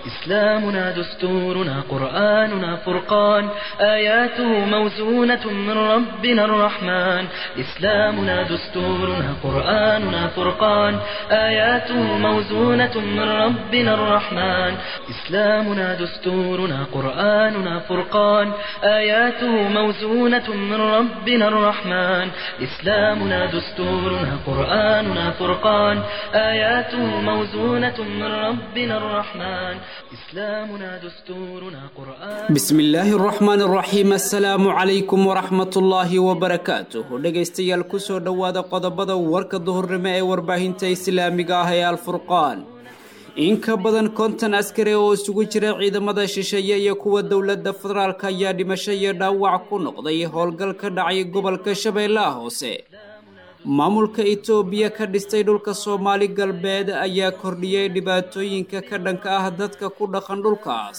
إسلامنا دستورنا قرآننا فرقان آياته موزونة من ربنا الرحمن إسلامنا دستورنا قرآننا فرقان آياته موزونة من ربنا الرحمن إسلامنا دستورنا قرآننا فرقان آياته موزونة من ربنا الرحمن إسلامنا دستورنا قرآننا فرقان آياته موزونة من ربنا الرحمن إسلامنا دستورنا قرآن بسم الله الرحمن الرحيم السلام عليكم ورحمة الله وبركاته dhageystayaal ku soo dhawaada qodobada warka duhurnimo ee warbaahinta islaamiga ah ee Al-Furqaan in ka badan 50 askari oo isugu jira ciidamada shisheeye iyo kuwa dawladda federaalka ayaa dhimasho iyo dhaawac ku noqday howlgal ka dhacay gobolka Shabeellaha Hoose maamulka Itoobiya ka dhistay dhulka Soomaali galbeed ayaa kordhiyay dhibaatooyinka ka dhanka ah dadka ku dhaqan dhulkaas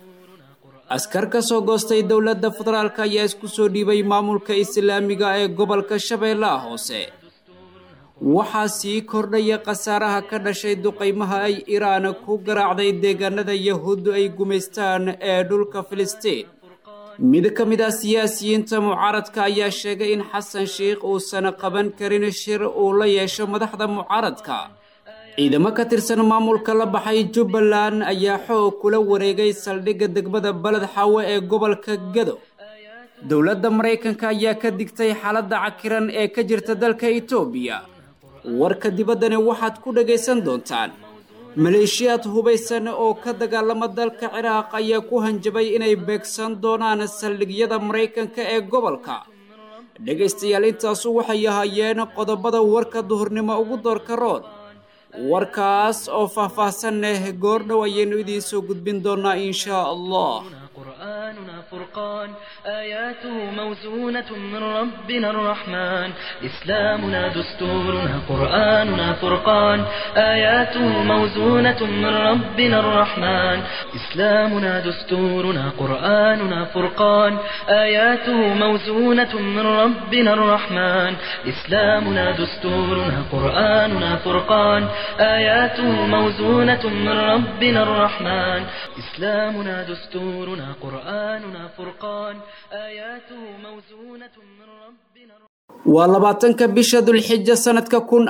askar ka soo goostay dawladda federaalka ayaa isku soo dhiibay maamulka islaamiga ee gobolka Shabeellaha Hoose waxaa sii kordhaya khasaaraha ka dhashay duqeymaha ay Iiraan ku garaacday deegaanada Yahuud ay gumeystaan ee dhulka Filistiin mid ka mid ah siyaasiyiinta mucaaradka ayaa sheegay in Xasan Sheikh uusan qaban karin shir uu la yeesho madaxda mucaaradka ciidamo ka tirsan maamulka la baxay Jubbaland ayaa xoog kula wareegay saldhigga degmada Balad Xawe ee gobolka Gado dawladda Mareykanka ayaa ka digtay xaaladda cakiran ee ka jirta dalka Itoobiya warka dibaddana waxaad ku dhageysan doontaan maleeshiyaad hubaysan oo ka dagaalama dalka Ciraaq ayaa ku hanjabay inay beegsan doonaan saldhigyada Mareykanka ee gobolka dhageystayaal intaas waxay ahaayeen qodobada warka duhurnimo ugu doorka roon warkaas oo faahfaahsan goor dhow ayaynu idiin soo gudbin doonaa insha Allah قرآننا فرقان آياته موزونة من ربنا الرحمن إسلامنا دستورنا قرآننا فرقان آياته موزونة من ربنا الرحمن إسلامنا دستورنا قرآننا فرقان آياته موزونة من ربنا الرحمن إسلامنا دستورنا قرآننا فرقان آياته موزونة من ربنا الرحمن إسلامنا دستورنا قرآننا فرقان آياته موزونة من ربنا ولباتنك بشهد الحجة سنة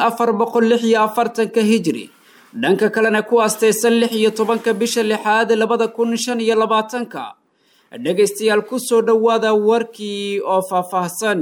1446 هجري dhanka kalena ku aastaysan 16 bisha lixaad 2025 dhageystayaal ku soo dhawaada warkii oo faahfaahsan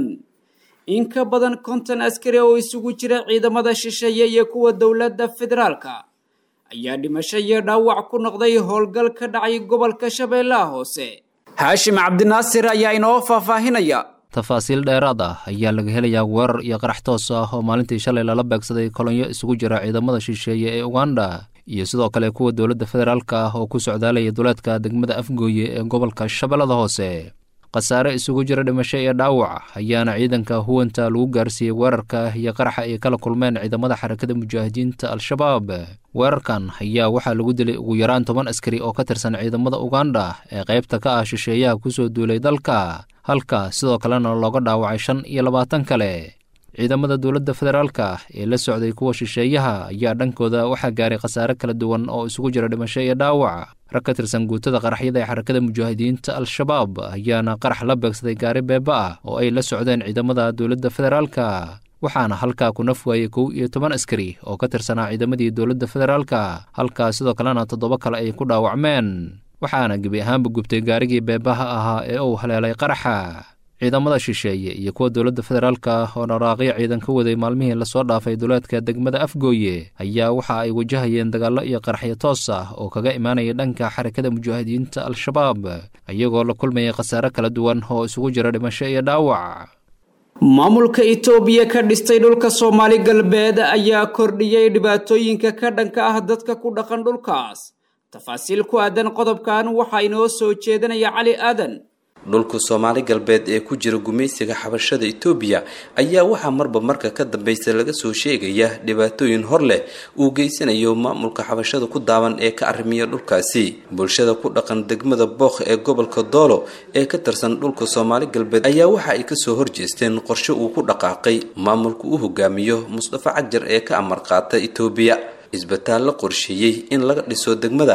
in ka badan 50 askari oo isugu jira ciidamada shisheeye iyo kuwa dawladda federaalka ayaa dhimasho iyo dhaawac ku noqday howlgal ka dhacay gobolka Shabeellaha Hoose Haashim Cabdinaasir ayaa inoo faahfaahinaya tafaasiil dheeraad ah ayaa laga helayaa weerar iyo qarax toos ah oo maalintii shalay lala beegsaday kolonyo isugu jira ciidamada shisheeye ee Uganda iyo sidoo kale kuwa dawladda federaalka ah oo ku socdaalaya duleedka degmada Afgooye ee gobolka Shabeellaha Hoose qasaare isugu jira dhimasho iyo dhaawac ayaana ciidanka huwanta lagu gaarsiiyay weerarka iyo qaraxa ay kala kulmeen ciidamada xarakada mujaahidiinta Al-Shabaab weerarkan ayaa waxaa lagu dilay ugu yaraan 10 askari oo ka tirsan ciidamada Uganda ee qaybta ka ah shisheeyaha ku soo duulay dalka halka sidoo kalena looga dhaawacay 25 kale ciidamada dawladda federaalka ee la socday kuwa shisheeyaha ayaa dhankooda waxaa gaaray qasaare kala duwan oo isugu jira dhimasho iyo dhaawac rag ka tirsan guutada qaraxyada ee xarakada mujaahidiinta Al-Shabaab ayaana qarax la beegsaday gaari beeba ah oo ay la socdeen ciidamada dawladda federaalka waxaana halkaa ku naf waayay 11 askari oo ka tirsanaa ciidamadii dawladda federaalka halka sidoo kalena 7 kale ay ku dhaawacmeen waxaana gebi ahaanba gubtay gaarigii beebaha ahaa ee uu haleelay qaraxa ciidamada shisheeye iyo kuwa dawladda federaalka oo dhaqaaqyo ciidan ka waday maalmihii la soo dhaafay duleedka degmada Afgooye ayaa waxa ay wajahayeen dagaallo iyo qaraxyo toos ah oo kaga imaanaya dhanka xarakada mujaahidiinta Al-Shabaab ayagoo la kulmaya qasaare kala duwan oo isugu jira dhimasho iyo dhaawac maamulka Itoobiya ka dhistay dhulka Soomaali galbeed ayaa kordhiyay dhibaatooyinka ka dhanka ah dadka ku dhaqan dhulkaas tafaasiil ku aadan qodobkan waxa inoo soo jeedinaya Cali Aadan dhulka Soomaali galbeed ee ku jira gumeysiga xabashada Itoobiya ayaa waxa marba marka ka dambeysay laga soo sheegaya dhibaatooyin hor leh uu geysanayo maamulka xabashada ku daawan ee ka arrimiya dhulkaasi bulshada ku dhaqan degmada Booq ee gobolka Doolo ee ka tirsan dhulka Soomaali galbeed ayaa waxa ay ka soo horjeesteen qorshe uu ku dhaqaaqay maamulku uu hogaamiyo Mustafa Cagjar ee ka amar qaata Itoobiya isbitaal la qorsheeyay in laga dhiso degmada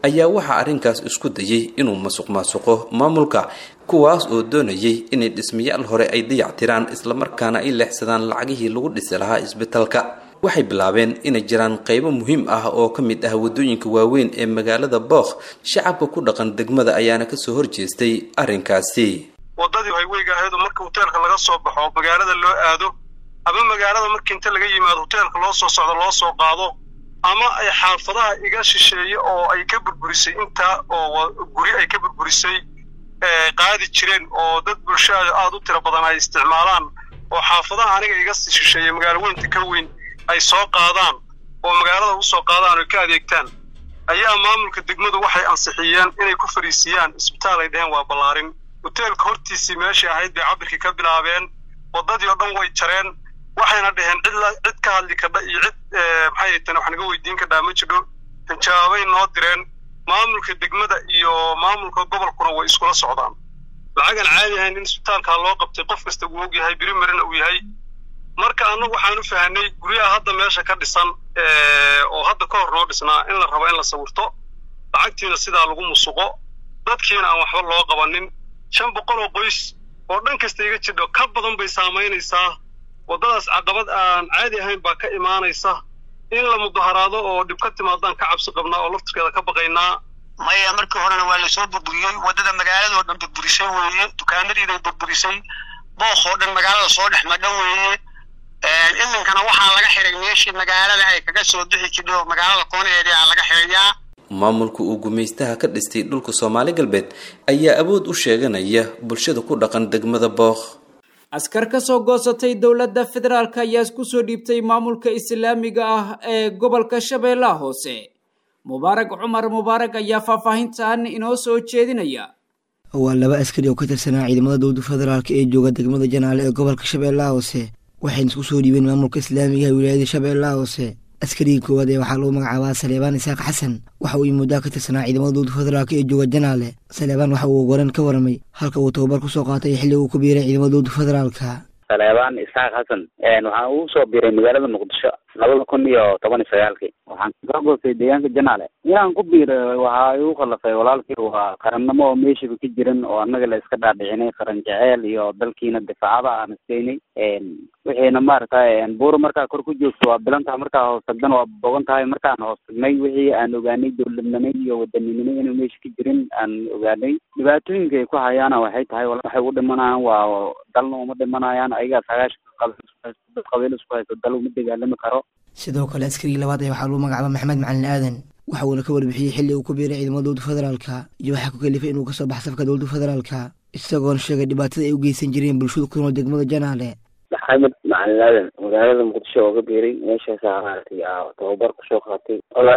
ayaa waxaa arrinkaas isku dayay inuu masuqmaasuqo maamulka kuwaas oo doonayay inay dhismayaal hore ay dayactiraan islamarkaana ay leexsadaan lacagihii lagu dhisi lahaa isbitaalka. waxay bilaabeen inay jiraan qaybo muhiim ah oo ka mid ah wadooyinka waaweyn ee magaalada Booq. shacabka ku dhaqan degmada ayaana ka soo horjeestay arrinkaasi. wadadii highway-ga ahayd marka hoteelka laga soo baxo magaalada loo aado ama magaalada markii inta laga yimaado hoteelka loo soo socdo loo soo qaado ama ay xaafadaha iga shisheeye oo ay ka burburisay inta oo guri ay ka burburisay qaadi jireen oo dad bulshada aad u tiro badan ay isticmaalaan oo xaafadaha aniga iga shisheeye magaalo weynta ka weyn ay soo qaadaan oo magaalada u soo qaadaan oo ka adeegtaan ayaa maamulka degmadu waxay ansixiyeen inay ku fariisiyaan isbitaal ay dhaheen waa balaarin. hoteelka hortiisii meeshii ahayd bay cabirkii ka bilaabeen wadadii oo dhan way jareen waxayna dhaheen cid ka hadli kadha iyo cid maxay tan wax naga weydiin ka dhaama jiro jawaabay noo direen. maamulka degmada iyo maamulka gobolkuna way iskula socdaan lacagan caadi ahayn in isbitaalka loo qabtay qof kasta uu og yahay biri marina uu yahay. marka anagu waxaan u fahanay guriyaha hadda meesha ka dhisan oo hadda ka hor noo dhisnaa in la rabo in la sawirto lacagtiina sidaa lagu musuqo dadkiina aan waxba loo qabanin. 500 oo qoys oo dhan kasta iga jidho ka badan bay saameynaysaa. wadadaas caqabad aan caadi ahayn baa ka imaanaysa in la mudaharaado oo dhib ka timaadaan ka cabsi qabnaa oo laftirkeeda ka baqaynaa. maya markii horena waa la soo burburiyay wadada magaalada oo dhan burburisay weeye dukaanadii burburisay Booq oo dhan magaalada soo dhex madhan weeye. iminkana waxaa laga xiray meeshii magaalada ay kaga soo bixi jirto magaalada koonaheeda laga xirayaa. maamulka uu gumeystaha ka dhistay dhulka Soomaali galbeed ayaa awood u sheeganaya bulshada ku dhaqan degmada Booq. askar ka soo goosatay dowladda federaalka ayaa isku soo dhiibtay maamulka islaamiga ah ee gobolka Shabeellaha Hoose. Mubaarak Cumar Mubaarak ayaa faahfaahintan inoo soo jeedinaya. waa laba askari oo ka tirsanaa ciidamada dowladda federaalka ee jooga degmada Janaale ee gobolka Shabeellaha Hoose waxayna isku soo dhiibeen maamulka islaamiga ee wilaayada Shabeellaha Hoose. askariga koowaad ee waxaa loo magacaabaa Saleebaan Isaaq Xasan waxa uu muddo ka tirsanaa ciidamada dowladda federaalka ee jooga Janaale. Saleebaan waxa uu goran ka waramay halka uu tababar ku soo qaatay xilli uu ku biiray ciidamada dowladda federaalka. Saleebaan Isaaq Xasan waxaan uu soo biiray magaalada Muqdisho 2019 waxaan ka goostay deegaanka Janaale. inaan ku biiray waxa uu khalafay walaalkii waa qarannimo oo meesha ka jiran oo annaga la iska dhaadhicinay qaran jaceyl iyo dalkiina difaacada aan isteynay. wixiina maartay buur markaa kor ku joogto waa bilanta markaa hoos tagdan waa bogan tahay markaan hoos tagnay wixii aan ogaanay dowladnimo iyo wadaninimo inuu meesha ka jirin aan ogaanay. dhibaatooyinka ay ku hayaan waxay tahay waxay u dhimanayaan waa dalna uma dhimanayaan ayaga qabiil isku haysto dal uma dagaalami karo. sidoo kale askariga labaad waxaa loo magacaabaa Maxamed Macalin Aadan waxa uu ka warbixiyay xilli uu ku biiray ciidamada dowladda federaalka iyo waxa ku kalifay inuu ka soo baxo safka dowladda federaalka isagoo sheegay dhibaatada ay u geysan jireen bulshada ku nool degmada Janaale. Maxamed Macalin Aadan magaalada Muqdisho oo ka biiray meeshaas ahaatay tababar ku soo qaatay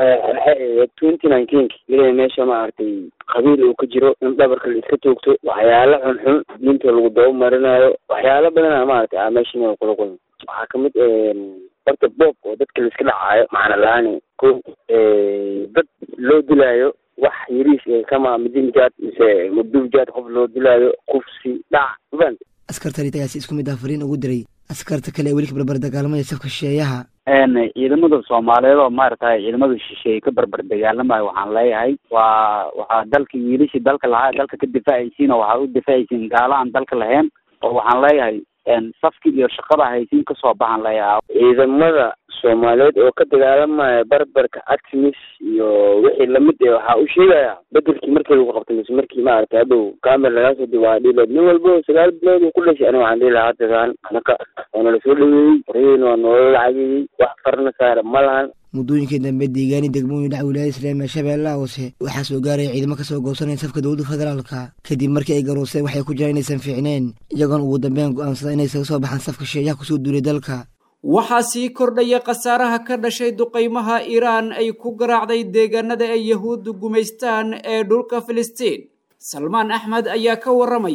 2019 ilaa meesha maartay qabiil uu ka jiro in dhabarka la iska toogto waxyaalo xun diinta lagu doow marinayo waxyaalo badan maartay meesha inuu kula kulmo. waxaa ka mid horta boob oo dadka la iska dhacayo macna la'aan dad loo dilaayo wax yariis kama midinjaad mise mudubjaad qof loo dilaayo qofsi dhac baan. askarta ritaasi isku mid ah fariin ugu diray askarta kale weli ka barbar dagaalamaya safka shisheeyaha. ciidamada Soomaaliyeed oo maartay ciidamada shisheeye ka barbar dagaalamaya waxaan leeyahay waa dalka wiilishi dalka lahaa dalka ka difaacaysiin oo waxa u difaacaysiin gaalaan dalka lahayn oo waxaan leeyahay safki iyo shaqada haysiin ka soo baxan leeyahay. ciidamada Soomaaliyeed oo ka dagaalamaya barbarka Artemis iyo wixii lamid ah waxa uu sheegaya bedelkii markii lagu qabtay markii maartay hadhow kaamil laga soo diiwaaniyay nin walba 9 bilood ku dhashay aniga waxaan leeyahay hadda anaka oo la soo dhaweeyay reeyno nolol lacagii wax farna saar malahan. muddooyinkii dambe deegaani degmooyin dhac wilaayada islaamiga Shabeellaha Hoose waxaa soo gaaray ciidamo ka soo goosanaya safka dowladda federaalka kadib markii ay garooseen waxay ku jiraan inaysan fiicneen iyagoon ugu dambeyn go'aansaday inay soo baxaan safka shisheeyaha kusoo duulay dalka. waxaa sii kordhaya khasaaraha ka dhashay duqeymaha Iiraan ay ku garaacday deegaanada ay Yahuuddu gumaystaan ee dhulka Filistiin. Salmaan Axmed ayaa ka waramaya.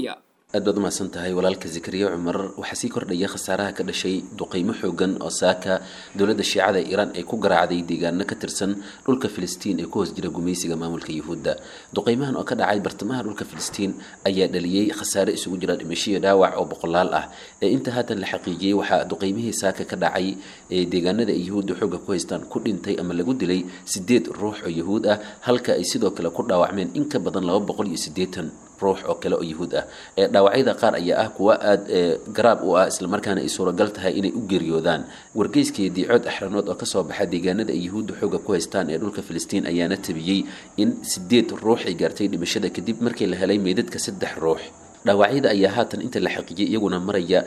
aad baad umahadsan tahay walaalka Zakariya Cumar. waxaa sii kordhaya khasaaraha ka dhashay duqeymo xoogan oo saaka dowladda shiicada Iiraan ay ku garaacday deegaano ka tirsan dhulka Filistiin ee ku hoos jira gumaysiga maamulka Yuhuudda. duqeymahan oo ka dhacay bartamaha dhulka Filistiin ayaa dhaliyay khasaare isugu jira dhimasho iyo dhaawac oo boqolaal ah. inta haatan la xaqiijiyay waxaa duqeymihii saaka ka dhacay deegaanada ay Yuhuuddu xooga ku haystaan ku dhintay ama lagu dilay 8 ruux oo Yuhuud ah, halka ay sidoo kale ku dhaawacmeen in ka badan 280 ruux oo kale oo Yuhuud ah. dhaawacyada qaar ayaa ah kuwa aad garaab u ah isla markaana ay suuragal tahay inay u geeriyoodaan. wargeyskii Diicood Axranood oo ka soo baxay deegaanada ay Yuhuuddu xooga ku haystaan ee dhulka Filistiin ayaana tabiyay in 8 ruux ay gaartay dhimashada kadib markii la helay meydadka 3 ruux. dhaawacyada ayaa haatan inta la xaqiijiyay iyaguna maraya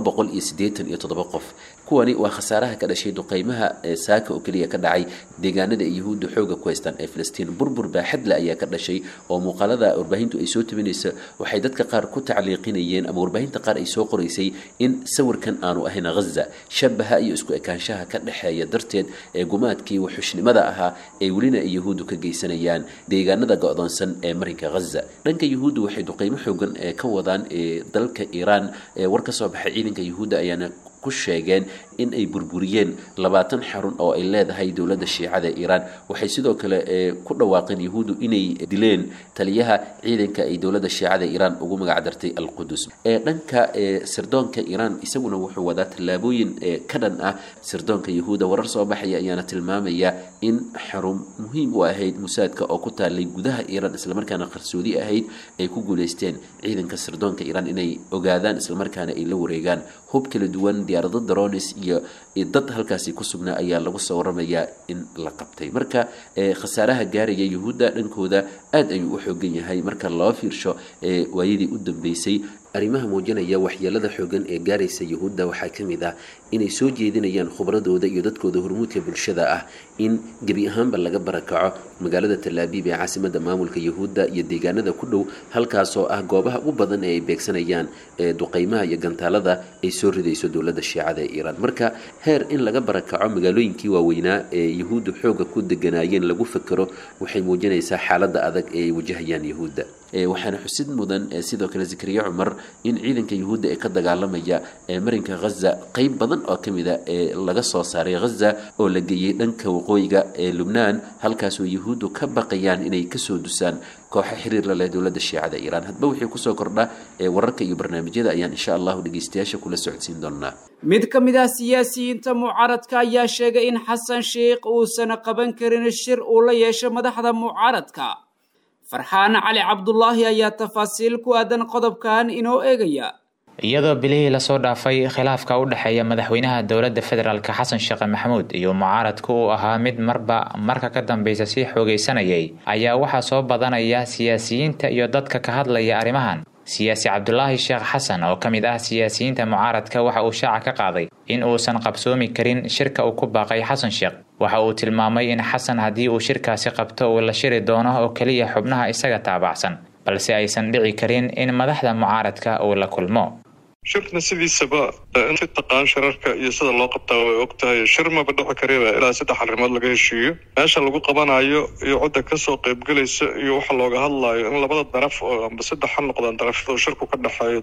287 qof. kuwani waa khasaaraha ka dhashay duqeymaha saaka oo kaliya ka dhacay deegaanada ay Yuhuuddu xooga ku haystaan ee Filistiin. burbur baaxad leh ayaa ka dhashay oo muuqaalada warbaahintu ay soo tabinayso waxay dadka qaar ku tacliiqinayeen ama warbaahinta qaar ay soo qoraysay in sawirkan aanu ahayn Gaza, shabaha iyo isku ekaanshaha ka dhaxeeya darteed ee gumaadkii wuxuushnimada ahaa ee welina ay Yuhuuddu ka geysanayaan deegaanada go'doonsan ee marinka Gaza. dhanka Yuhuuddu waxay duqeymo xoogan ka wadaan dalka Iiraan. war ka soo baxay ciidanka Yuhuudda ayaana ku sheegeen in ay burburiyeen 20 xarun oo ay leedahay dowladda shiicada Iiraan. waxay sidoo kale ku dhawaaqeen Yuhuuddu inay dileen taliyaha ciidanka ay dowladda shiicada Iiraan ugu magac dartay Al-Qudus. dhanka sirdoonka Iiraan isaguna wuxuu wadaa tallaabooyin ka dhan ah sirdoonka Yuhuudda. warar soo baxay ayaana tilmaamaya in xarun muhiim u ahayd Musaadka oo ku taalay gudaha Iiraan isla markaana qarsoodi ahayd ay ku guuleysteen ciidanka sirdoonka Iiraan inay ogaadaan isla markaana ay la wareegaan hub kala duwan, diyaarado drones iyo dad halkaasi ku sugnaa ayaa lagu soo waramayaa in la qabtay. marka khasaaraha gaaraya Yuhuudda dhankooda aad ayuu u xoogan yahay marka loo fiirsho waayadii u dambeysay. arrimaha muujinaya waxyeelada xoogan ee gaaraysa Yuhuudda waxaa ka mid ah inay soo jeedinayaan khubradooda iyo dadkooda hormuudka bulshada ah in gebi ahaanba laga barakaco magaalada Tel Aviv ee caasimadda maamulka Yuhuudda iyo deegaanada ku dhow, halkaasoo ah goobaha ugu badan ee ay beegsanayaan duqeymaha iyo gantaalada ay soo ridayso dowladda shiicada ee Iiraan. marka heer in laga barakaco magaalooyinkii waaweynaa ee Yuhuuddu xooga ku deganaayeen lagu fakaro waxay muujinaysaa xaaladda adag ee ay wajahayaan Yuhuudda. waxaana xusid mudan sidoo kale Zakariya Cumar in ciidanka Yuhuudda ee ka dagaalamaya marinka Gaza qayb badan oo kamid ah laga soo saaray Gaza oo la geeyay dhanka waqooyiga ee Lubnaan, halkaas oo Yuhuuddu ka baqayaan inay ka soo dusaan kooxo xiriir la leh dowladda shiicada Iiraan. hadba wixii ku soo kordha wararka iyo barnaamijyada ayaan insha Allah dhageystayaasha kula socodsiin doonaa. mid ka mid ah siyaasiyiinta mucaaradka ayaa sheegay in Xasan Sheikh uusan qaban karin shir uu la yeesho madaxda mucaaradka. farxaan cali cabdullaahi ayaa tafaasiil ku aadan qodobkan inoo eegaya. iyadoo bilihii lasoo dhaafay khilaafka u dhexeeya madaxweynaha dowladda federaalka Xasan Sheikh Maxamuud iyo mucaaradku uu ahaa mid marka ka dambeysa sii xoogeysanayay, ayaa waxaa soo badanaya siyaasiyiinta iyo dadka ka hadlaya arrimahan. siyaasi Cabdullaahi Sheekh Xasan oo ka mid ah siyaasiyiinta mucaaradka waxa uu shaaca ka qaaday in uusan qabsoomi karin shirka uu ku baaqay Xasan Sheikh. waxa uu tilmaamay in Xasan haddii uu shirkaasi qabto uu la shiri doono oo kaliya xubnaha isaga taabacsan, balse aysan dhici karin in madaxda mucaaradka uu la kulmo. shirkna sidiisaba inta taqaan shirarka iyo sida loo qabtaa way ogtahay. shir ma badhaco kariba ilaa 3 arrimood laga heshiiyo, meesha lagu qabanayo iyo cidda ka soo qaybgalaysa iyo waxa looga hadlayo in labada daraf oo amba 3 noqdaan darafada shirku ka dhaxayo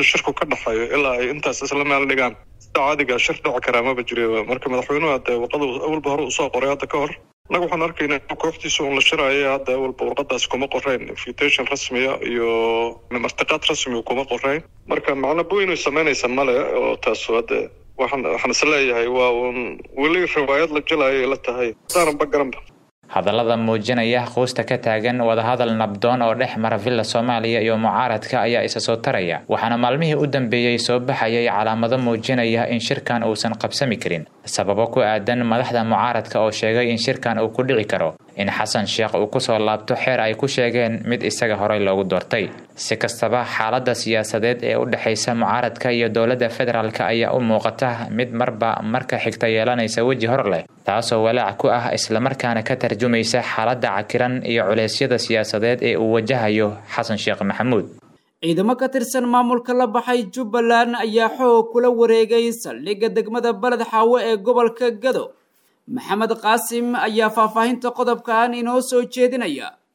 ilaa ay intaas isla meel dhigaan. caadiga shir dhaco karaa ma bajiriba. marka madaxweynuhu hadda waqadu awalba hore u soo qoray hadda ka hor anagu waxaan arkaynaa kooxdiisa uun la shiraayo hadda awalba warqadaas kuma qorayn invitation rasmiya iyo martiqaad rasmi kuma qorayn. marka macna booynu sameynaysa male oo taas hadda waxaan isleeyahay waa uun weli riwaayad la jelayo la tahay saaran bagaranba. hadallada muujinaya quusta ka taagan wadahadal nabdoon oo dhex mara villa Soomaaliya iyo mucaaradka ayaa isa soo taraya, waxaana maalmihii u dambeeyay soo baxayay calaamado muujinaya in shirkan uusan qabsami karin sababo ku aadan madaxda mucaaradka oo sheegay in shirkan uu ku dhici karo in Xasan Sheikh uu ku soo laabto xeer ay ku sheegeen mid isaga horey loogu doortay. si kastaba xaaladda siyaasadeed ee u dhaxaysa mucaaradka iyo dowladda federaalka ayaa u muuqata mid marka xigta yeelanaysa waji hor leh, taasoo walaac ku ah isla markaana ka tarjumaysa xaaladda cakiran iyo culeysyada siyaasadeed ee uu wajahayo Xasan Sheikh Maxamuud. ciidamo ka tirsan maamulka la baxay Jubbaland ayaa xoog kula wareegay saldhigga degmada Balad Xaawo ee gobolka Gado. maxamed qaasim ayaa faahfaahinta qodobkan inoo soo jeedinaya.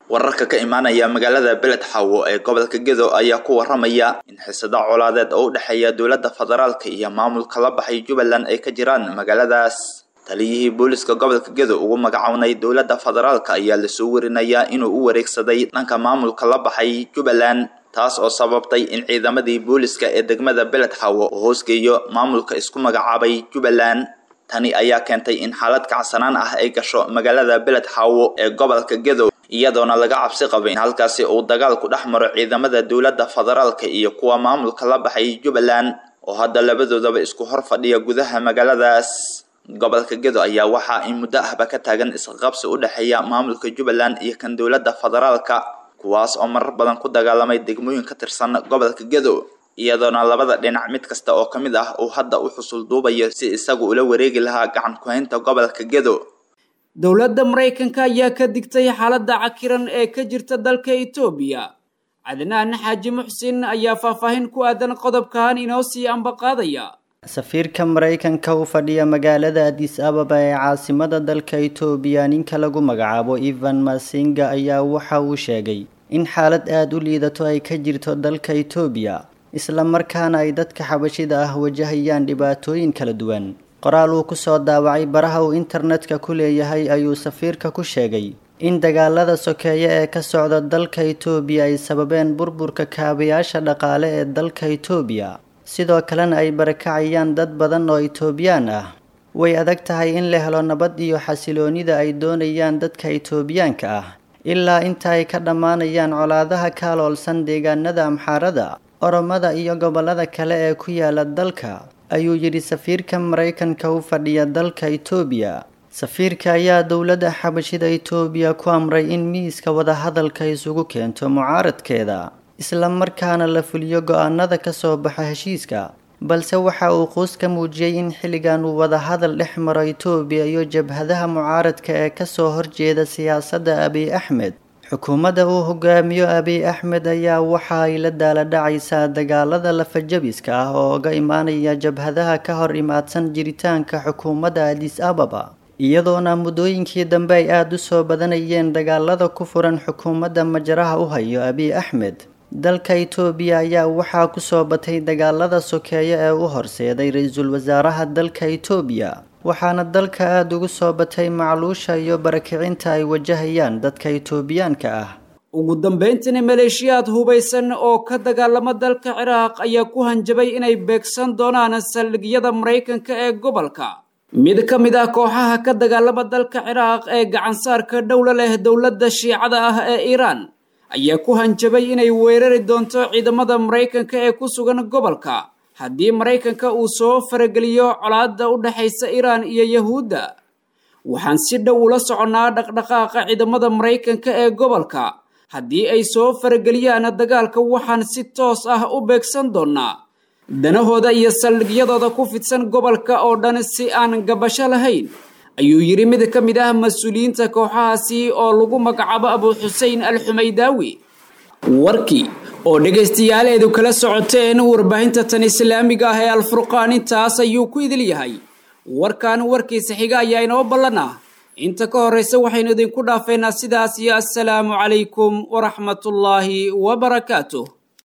wararka ka imaanaya magaalada Beled Xawo ee gobolka Gedo ayaa ku waramaya in xisada colaadeed oo u dhaxeeya dowladda federaalka iyo maamulka la baxay Jubbaland ay ka jiraan magaaladaas. taliyihii booliska gobolka Gedo ugu magacawnay dowladda federaalka ayaa la soo warinayaa inuu u wareegsaday dhanka maamulka la baxay Jubbaland, taas oo sababtay in ciidamadii booliska ee degmada Beled Xawo hoosgeeyo maamulka isku magacaabay Jubbaland. tani ayaa keentay in xaalad kacsanaan ah ay gasho magaalada Beled Xawo ee gobolka Gedo, iyadoona laga cabsi qabay in halkaasi uu dagaal ku dhexmaro ciidamada dowladda federaalka iyo kuwa maamulka la baxay Jubbaland oo hadda labadoodaba isku hor fadhiya gudaha magaaladaas. gobolka Gedo ayaa waxa in muddo ahba ka taagan isqabsi u dhaxeeya maamulka Jubbaland iyo kan dowladda federaalka, kuwaas oo marar badan ku dagaalamay degmooyin ka tirsan gobolka Gedo, iyadoona labada dhinac mid kasta oo kamid ah uu hadda u xusul duubayo si isagu ula wareegi lahaa gacan ku haynta gobolka Gedo. dowladda Mareykanka ayaa ka digtay xaaladda cakiran ee ka jirta dalka Itoobiya. Cadnaan Xaaji Muxsin ayaa faahfaahin ku aadan qodobkan inoo sii ambaqaadaya. safiirka Mareykanka u fadhiya magaalada Addis Ababa ee caasimada dalka Itoobiya ninka lagu magacaabo Ivan Masinga ayaa waxa uu sheegay in xaalad aad u liidato ay ka jirto dalka Itoobiya, isla markaana ay dadka xabashida ah wajahayaan dhibaatooyin kala duwan. qoraal uu ku soo daawacay baraha uu internetka ku leeyahay ayuu safiirka ku sheegay in dagaalada sokeeye ee ka socda dalka Itoobiya ay sababeen burburka kaabayaasha dhaqaale ee dalka Itoobiya, sidoo kalena ay barakacayaan dad badan oo Itoobiyaan ah. way adag tahay in la helo nabad iyo xasiloonida ay doonayaan dadka Itoobiyaanka ah ilaa inta ay ka dhamaanayaan colaadaha kaloolsan deegaanada Amxaarada, Oromada iyo gobolada kale ee ku yaala dalka, ayuu yiri safiirka Mareykanka u fadhiya dalka Itoobiya. safiirka ayaa dowladda xabashida Itoobiya ku amray in miiska wada hadalka isugu keento mucaaradkeeda, isla markaana la fuliyo go'aanada ka soo baxa heshiiska, balse waxa uu qoys ka muujiyay in xilligan uu wada hadal dhex maro Itoobiya iyo jabhadaha mucaaradka ee ka soo horjeeda siyaasadda Abiy Ahmed. xukuumadda uu hogaamiyo Abiy Ahmed ayaa waxa ay la daaladhacaysaa dagaalada lafajabiska ah oo uga imaanaya jabhadaha ka hor imaadsan jiritaanka xukuumadda Addis Ababa, iyadoona muddooyinkii dambe ay aad u soo badanayeen dagaalada ku furan xukuumadda majaraha u hayo Abiy Ahmed. dalka Itoobiya ayaa waxaa ku soo batay dagaalada sokeeye ee u horseeday ra'iisul wasaaraha dalka Itoobiya, waxaana dalka aad ugu soo batay macluusha iyo barakicinta ay wajahayaan dadka Itoobiyaanka ah. ugu dambeyntii maleeshiyaad hubaysan oo ka dagaalama dalka Ciraaq ayaa ku hanjabay inay beegsan doonaan saldhigyada Mareykanka ee gobolka. mid ka mid ah kooxaha ka dagaalama dalka Ciraaq ee gacan saarka dowladda leh dowladda Shiicada ah ee Iran ayaa ku hanjabay inay weerari doonto ciidamada Mareykanka ee ku sugan gobolka haddii Mareykanka uu soo farageliyo colaadda u dhaxaysa Iran iyo Yahuudda. waxaan si dhow ula soconaa dhaqdhaqaaqa ciidamada Mareykanka ee gobolka. haddii ay soo farageliyaan dagaalka waxaan si toos ah u beegsan doonaa danahooda iyo saldhigyadooda ku fidsan gobolka oo dhan si aan gabasho lahayn, ayuu yiri mid ka mid ah mas'uuliyiinta kooxahaasi oo lagu magacaabo Abu Hussein al-Humaydawi. warkii oo dhageystayaaleedu kala socoteen warbaahinta tan islaamiga ah ee Al-Furqaan intaas ayuu ku idil yahay. warkan warkiisa xiga ayaa inoo ballanaa. inta ka horeysa waxaynu idinku dhaafeynaa sidaas iyo assalaamu calaykum waraxmatullaahi wabarakaatuh.